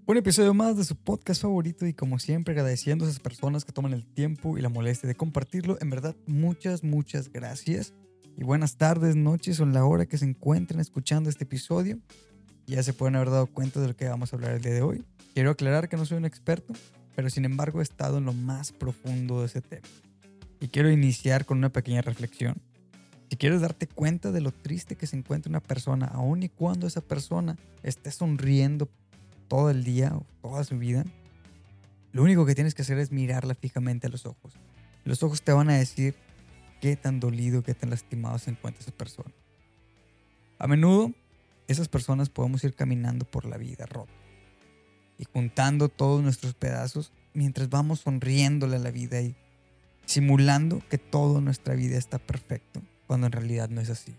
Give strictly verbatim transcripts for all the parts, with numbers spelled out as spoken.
Un episodio más de su podcast favorito y como siempre agradeciendo a esas personas que toman el tiempo y la molestia de compartirlo. En verdad, muchas, muchas gracias. Y buenas tardes, noches o en la hora que se encuentren escuchando este episodio. Ya se pueden haber dado cuenta de lo que vamos a hablar el día de hoy. Quiero aclarar que no soy un experto, pero sin embargo he estado en lo más profundo de ese tema. Y quiero iniciar con una pequeña reflexión. Si quieres darte cuenta de lo triste que se encuentra una persona, aun y cuando esa persona esté sonriendo todo el día o toda su vida, lo único que tienes que hacer es mirarla fijamente a los ojos. Los ojos te van a decir qué tan dolido, qué tan lastimado se encuentra esa persona. A menudo, esas personas podemos ir caminando por la vida rota y juntando todos nuestros pedazos mientras vamos sonriéndole a la vida y simulando que toda nuestra vida está perfecto, cuando en realidad no es así.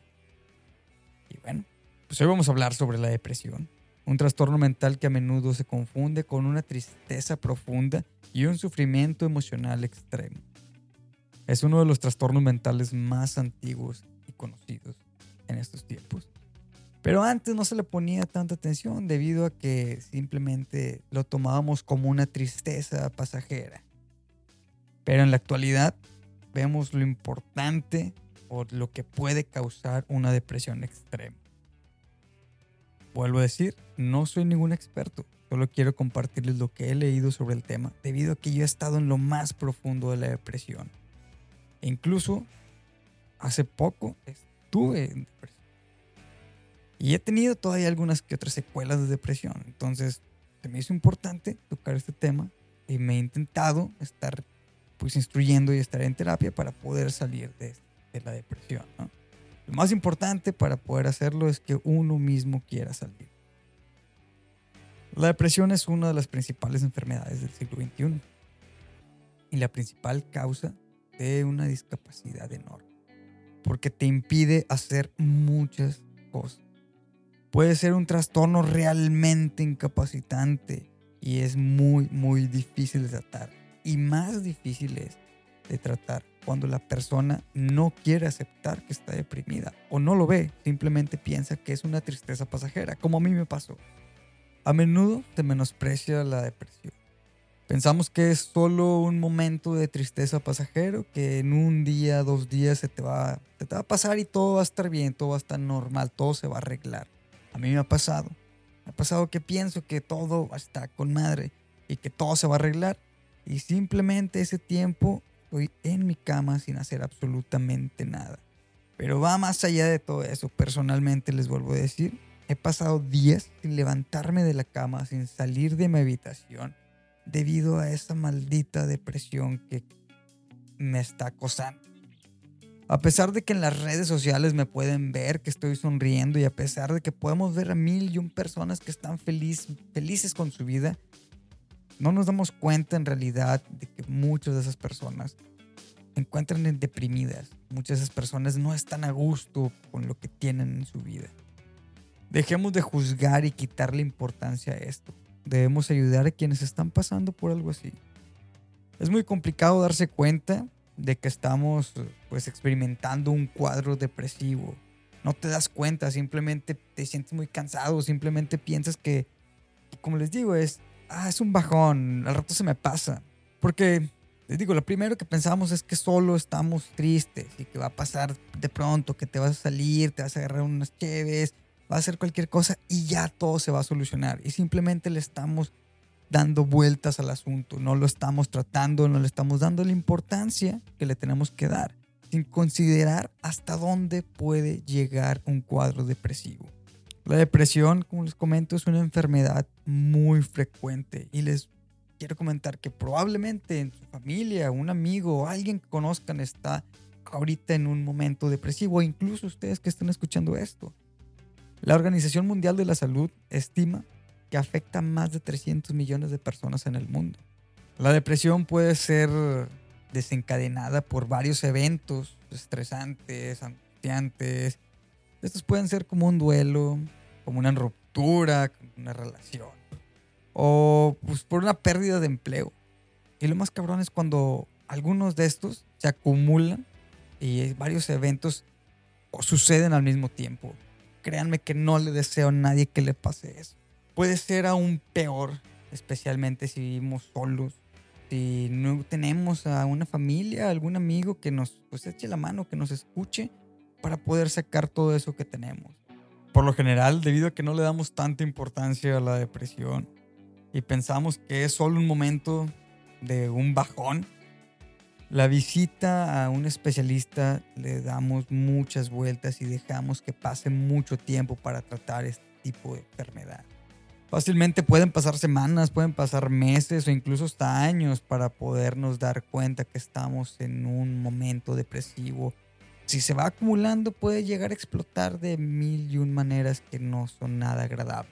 Y bueno, pues hoy vamos a hablar sobre la depresión. Un trastorno mental que a menudo se confunde con una tristeza profunda y un sufrimiento emocional extremo. Es uno de los trastornos mentales más antiguos y conocidos en estos tiempos. Pero antes no se le ponía tanta atención debido a que simplemente lo tomábamos como una tristeza pasajera. Pero en la actualidad vemos lo importante o lo que puede causar una depresión extrema. Vuelvo a decir, no soy ningún experto, solo quiero compartirles lo que he leído sobre el tema, debido a que yo he estado en lo más profundo de la depresión. E incluso, hace poco estuve en depresión. Y he tenido todavía algunas que otras secuelas de depresión. Entonces, se me hizo importante tocar este tema y me he intentado estar pues instruyendo y estar en terapia para poder salir de, de la depresión, ¿no? Lo más importante para poder hacerlo es que uno mismo quiera salir. La depresión es una de las principales enfermedades del siglo veintiuno y la principal causa de una discapacidad enorme, porque te impide hacer muchas cosas. Puede ser un trastorno realmente incapacitante y es muy, muy difícil de tratar. Y más difícil es de tratar cuando la persona no quiere aceptar que está deprimida o no lo ve, simplemente piensa que es una tristeza pasajera, como a mí me pasó. A menudo se menosprecia la depresión. Pensamos que es solo un momento de tristeza pasajero, que en un día, dos días se te va, se te va a pasar y todo va a estar bien, todo va a estar normal, todo se va a arreglar. A mí me ha pasado. Me ha pasado que pienso que todo va a estar con madre y que todo se va a arreglar y simplemente ese tiempo estoy en mi cama sin hacer absolutamente nada. Pero va más allá de todo eso. Personalmente les vuelvo a decir, he pasado días sin levantarme de la cama, sin salir de mi habitación, debido a esa maldita depresión que me está acosando. A pesar de que en las redes sociales me pueden ver que estoy sonriendo y a pesar de que podemos ver a mil y un personas que están feliz, felices con su vida, no nos damos cuenta en realidad de que muchas de esas personas se encuentran deprimidas. Muchas de esas personas no están a gusto con lo que tienen en su vida. Dejemos de juzgar y quitarle importancia a esto. Debemos ayudar a quienes están pasando por algo así. Es muy complicado darse cuenta de que estamos pues, experimentando un cuadro depresivo. No te das cuenta, simplemente te sientes muy cansado, simplemente piensas que, como les digo, es... Ah, es un bajón, al rato se me pasa. Porque, les digo, lo primero que pensamos es que solo estamos tristes y que va a pasar de pronto, que te vas a salir, te vas a agarrar unas cheves, va a hacer cualquier cosa y ya todo se va a solucionar. Y simplemente le estamos dando vueltas al asunto, no lo estamos tratando, no le estamos dando la importancia que le tenemos que dar, sin considerar hasta dónde puede llegar un cuadro depresivo. La depresión, como les comento, es una enfermedad muy frecuente y les quiero comentar que probablemente en su familia, un amigo o alguien que conozcan está ahorita en un momento depresivo o incluso ustedes que están escuchando esto. La Organización Mundial de la Salud estima que afecta a más de trescientos millones de personas en el mundo. La depresión puede ser desencadenada por varios eventos estresantes, angustiantes. Estos pueden ser como un duelo, como una ruptura, como una relación, o pues por una pérdida de empleo. Y lo más cabrón es cuando algunos de estos se acumulan y varios eventos suceden al mismo tiempo. Créanme que no le deseo a nadie que le pase eso. Puede ser aún peor especialmente si vivimos solos, si no tenemos a una familia, algún amigo que nos pues, eche la mano, que nos escuche para poder sacar todo eso que tenemos. Por lo general, debido a que no le damos tanta importancia a la depresión y pensamos que es solo un momento de un bajón, la visita a un especialista le damos muchas vueltas y dejamos que pase mucho tiempo para tratar este tipo de enfermedad. Fácilmente pueden pasar semanas, pueden pasar meses o incluso hasta años para podernos dar cuenta que estamos en un momento depresivo. Si se va acumulando, puede llegar a explotar de mil y un maneras que no son nada agradables.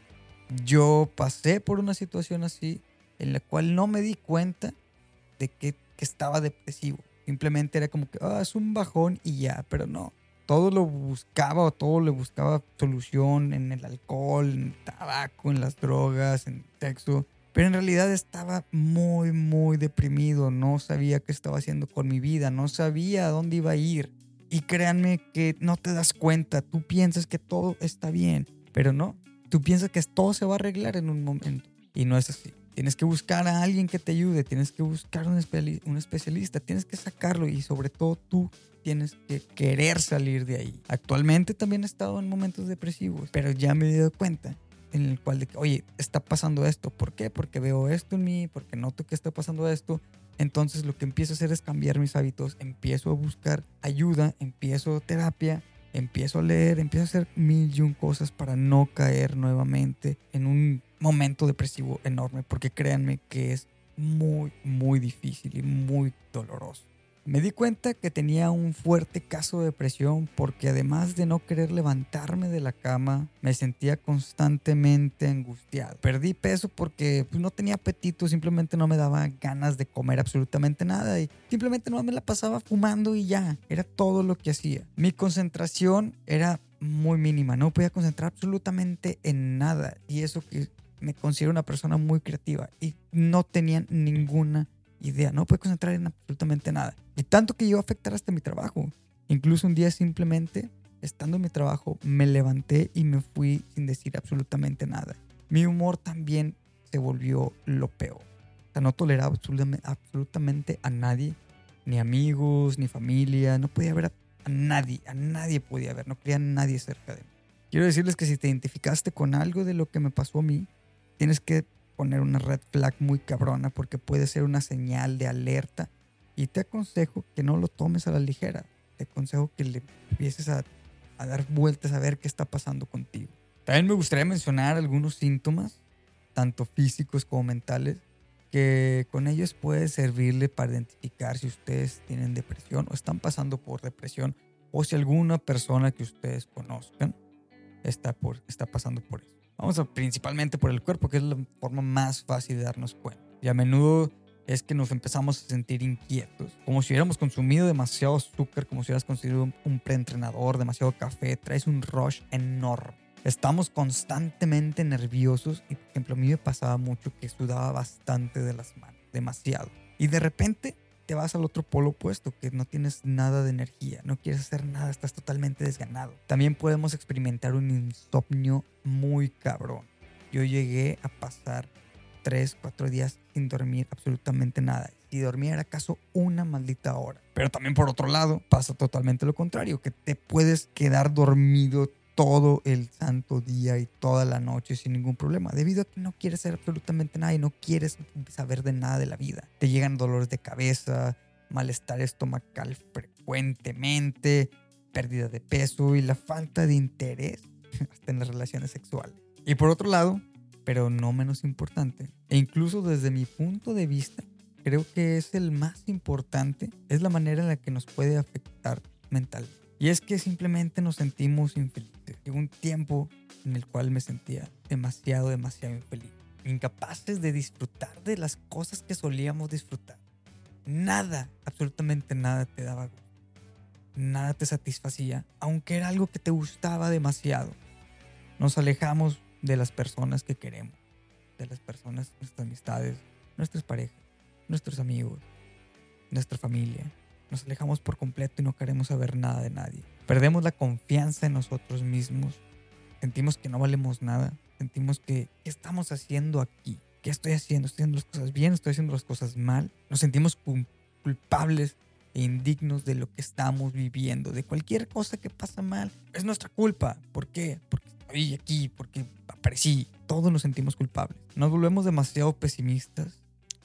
Yo pasé por una situación así en la cual no me di cuenta de que, que estaba depresivo. Simplemente era como que ah, es un bajón y ya, pero no. Todo lo buscaba o todo le buscaba solución en el alcohol, en el tabaco, en las drogas, en el sexo. Pero en realidad estaba muy, muy deprimido. No sabía qué estaba haciendo con mi vida. No sabía a dónde iba a ir. Y créanme que no te das cuenta. Tú piensas que todo está bien, pero no. Tú piensas que todo se va a arreglar en un momento. Y no es así. Tienes que buscar a alguien que te ayude. Tienes que buscar un, espe- un especialista. Tienes que sacarlo y sobre todo tú tienes que querer salir de ahí. Actualmente también he estado en momentos depresivos, pero ya me he dado cuenta en el cual de que, oye, está pasando esto. ¿Por qué? Porque veo esto en mí, porque noto que está pasando esto. Entonces lo que empiezo a hacer es cambiar mis hábitos. Empiezo a buscar ayuda, empiezo terapia, empiezo a leer, empiezo a hacer mil y un cosas para no caer nuevamente en un momento depresivo enorme, porque créanme que es muy, muy difícil y muy doloroso. Me di cuenta que tenía un fuerte caso de depresión porque además de no querer levantarme de la cama, me sentía constantemente angustiado. Perdí peso porque pues, no tenía apetito, simplemente no me daba ganas de comer absolutamente nada y simplemente no me la pasaba fumando y ya, era todo lo que hacía. Mi concentración era muy mínima, no podía concentrar absolutamente en nada y eso que me considero una persona muy creativa y no tenía ninguna idea, no pude concentrar en absolutamente nada. Y tanto que llegó a afectar hasta mi trabajo. Incluso un día simplemente, estando en mi trabajo, me levanté y me fui sin decir absolutamente nada. Mi humor también se volvió lo peor. O sea, no toleraba absolutamente, absolutamente a nadie, ni amigos, ni familia. No podía ver a, a nadie, a nadie podía ver, no quería a nadie cerca de mí. Quiero decirles que si te identificaste con algo de lo que me pasó a mí, tienes que poner una red flag muy cabrona porque puede ser una señal de alerta y te aconsejo que no lo tomes a la ligera. Te aconsejo que le empieces a, a dar vueltas a ver qué está pasando contigo. También me gustaría mencionar algunos síntomas, tanto físicos como mentales, que con ellos puede servirle para identificar si ustedes tienen depresión o están pasando por depresión o si alguna persona que ustedes conozcan está, por, está pasando por eso. Vamos a principalmente por el cuerpo, que es la forma más fácil de darnos cuenta. Y a menudo es que nos empezamos a sentir inquietos, como si hubiéramos consumido demasiado azúcar, como si hubieras consumido un preentrenador, demasiado café, traes un rush enorme. Estamos constantemente nerviosos y, por ejemplo, a mí me pasaba mucho que sudaba bastante de las manos, demasiado. Y de repente te vas al otro polo opuesto, que no tienes nada de energía, no quieres hacer nada, estás totalmente desganado. También podemos experimentar un insomnio muy cabrón. Yo llegué a pasar tres, cuatro días sin dormir absolutamente nada. Si dormía era acaso una maldita hora. Pero también por otro lado pasa totalmente lo contrario, que te puedes quedar dormido todo el santo día y toda la noche sin ningún problema, debido a que no quieres hacer absolutamente nada y no quieres saber de nada de la vida. Te llegan dolores de cabeza, malestar estomacal frecuentemente, pérdida de peso y la falta de interés hasta en las relaciones sexuales. Y por otro lado, pero no menos importante, e incluso desde mi punto de vista, creo que es el más importante, es la manera en la que nos puede afectar mentalmente. Y es que simplemente nos sentimos infelices. Llegó un tiempo en el cual me sentía demasiado, demasiado infeliz. Incapaces de disfrutar de las cosas que solíamos disfrutar. Nada, absolutamente nada te daba gusto. Nada te satisfacía, aunque era algo que te gustaba demasiado. Nos alejamos de las personas que queremos, de las personas, nuestras amistades, nuestras parejas, nuestros amigos, nuestra familia. Nos alejamos por completo y no queremos saber nada de nadie. Perdemos la confianza en nosotros mismos. Sentimos que no valemos nada. Sentimos que, ¿qué estamos haciendo aquí? ¿Qué estoy haciendo? ¿Estoy haciendo las cosas bien? ¿Estoy haciendo las cosas mal? Nos sentimos culpables e indignos de lo que estamos viviendo, de cualquier cosa que pasa mal. Es nuestra culpa. ¿Por qué? Porque estoy aquí, porque aparecí. Todos nos sentimos culpables. Nos volvemos demasiado pesimistas,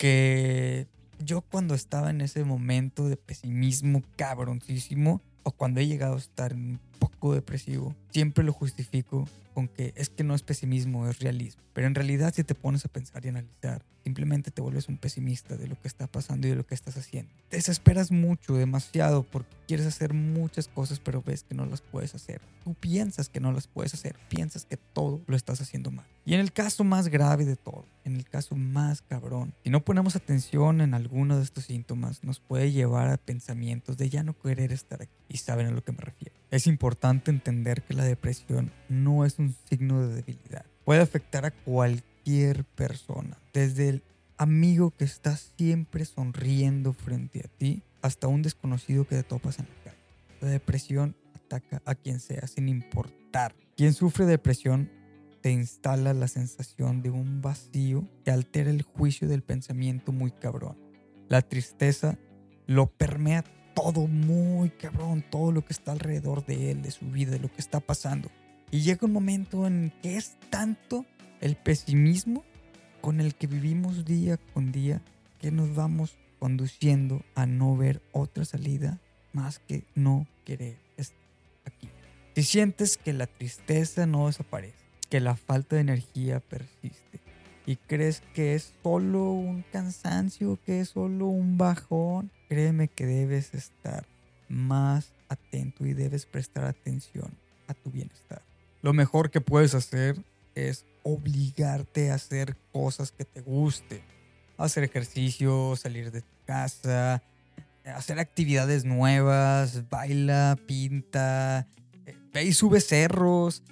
que yo cuando estaba en ese momento de pesimismo cabroncísimo, o cuando he llegado a estar un poco depresivo, siempre lo justifico con que es que no es pesimismo, es realismo. Pero en realidad, si te pones a pensar y analizar, simplemente te vuelves un pesimista de lo que está pasando y de lo que estás haciendo. Te desesperas mucho, demasiado, porque quieres hacer muchas cosas, pero ves que no las puedes hacer. Tú piensas que no las puedes hacer, piensas que todo lo estás haciendo mal. Y en el caso más grave de todo, en el caso más cabrón, si no ponemos atención en alguno de estos síntomas, nos puede llevar a pensamientos de ya no querer estar aquí. Y saben a lo que me refiero. Es importante entender que la depresión no es un signo de debilidad. Puede afectar a cualquier persona, desde el amigo que está siempre sonriendo frente a ti hasta un desconocido que te topas en la calle. La depresión ataca a quien sea sin importar. Quien sufre depresión te instala la sensación de un vacío que altera el juicio del pensamiento muy cabrón. La tristeza lo permea todo muy cabrón, todo lo que está alrededor de él, de su vida, de lo que está pasando. Y llega un momento en que es tanto el pesimismo con el que vivimos día con día que nos vamos conduciendo a no ver otra salida más que no querer estar aquí. Si sientes que la tristeza no desaparece, que la falta de energía persiste y crees que es solo un cansancio, que es solo un bajón, créeme que debes estar más atento y debes prestar atención a tu bienestar. Lo mejor que puedes hacer es obligarte a hacer cosas que te gusten. Hacer ejercicio, salir de tu casa, hacer actividades nuevas, baila, pinta, ve y sube cerros,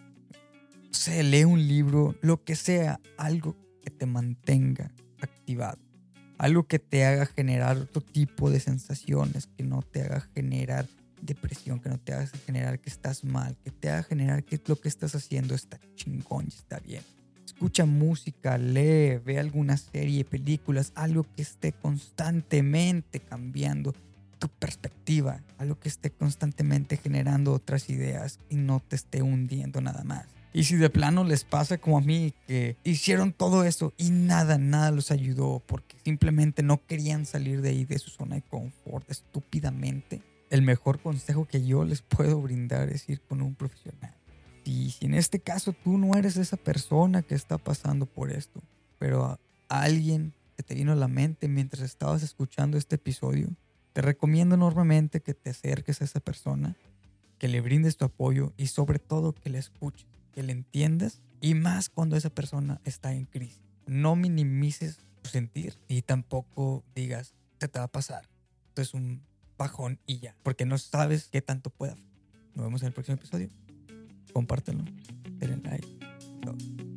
se lee un libro, lo que sea, algo que te mantenga activado. Algo que te haga generar otro tipo de sensaciones, que no te haga generar depresión, que no te haga generar que estás mal, que te haga generar que lo que estás haciendo está chingón y está bien. Escucha música, lee, ve alguna serie, películas, algo que esté constantemente cambiando tu perspectiva, algo que esté constantemente generando otras ideas y no te esté hundiendo nada más. Y si de plano les pasa como a mí, que hicieron todo eso y nada, nada los ayudó porque simplemente no querían salir de ahí, de su zona de confort, estúpidamente, el mejor consejo que yo les puedo brindar es ir con un profesional. Y si en este caso tú no eres esa persona que está pasando por esto, pero a alguien que te vino a la mente mientras estabas escuchando este episodio, te recomiendo enormemente que te acerques a esa persona, que le brindes tu apoyo y sobre todo que le escuches, que le entiendas, y más cuando esa persona está en crisis. No minimices tu sentir y tampoco digas, se te va a pasar. Esto es un bajón y ya, porque no sabes qué tanto pueda. Nos vemos en el próximo episodio. Compártelo, denle like. Todo.